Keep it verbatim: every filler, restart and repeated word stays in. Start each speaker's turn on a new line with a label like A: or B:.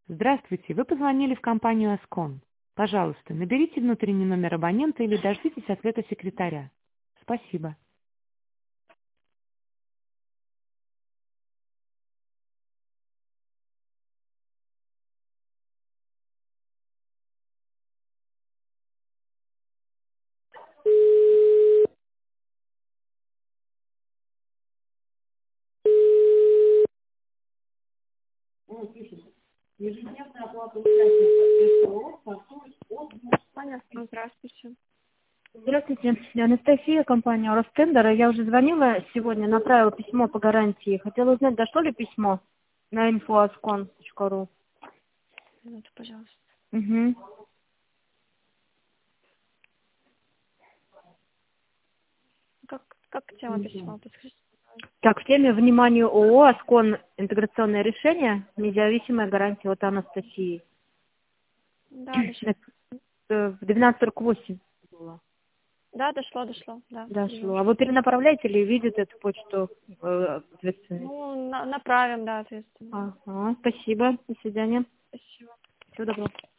A: Здравствуйте, вы позвонили в компанию Аскон. Пожалуйста, наберите внутренний номер абонента или дождитесь ответа секретаря. Спасибо. Ежедневная оплата участника СТО.
B: Понятно, здравствуйте.
C: Здравствуйте, я Анастасия, компания Ростендер. Я уже звонила сегодня, направила письмо по гарантии. Хотела узнать, дошло ли письмо на инфо аскон точка ру.
B: Минуту, пожалуйста.
C: Угу.
B: Как, как тема письма? Подскажите.
C: Так, в теме вниманию ООО «Аскон. Интеграционное решение. Независимая гарантия» от Анастасии.
B: Да, дошло.
C: В двенадцать сорок восемь было.
B: Да, дошло, дошло. Да,
C: Дошло. А вы перенаправляете или видит эту почту э, ответственный?
B: Ну, на- направим, да, ответственно.
C: Ага, спасибо. До свидания.
B: Спасибо.
C: Всего доброго.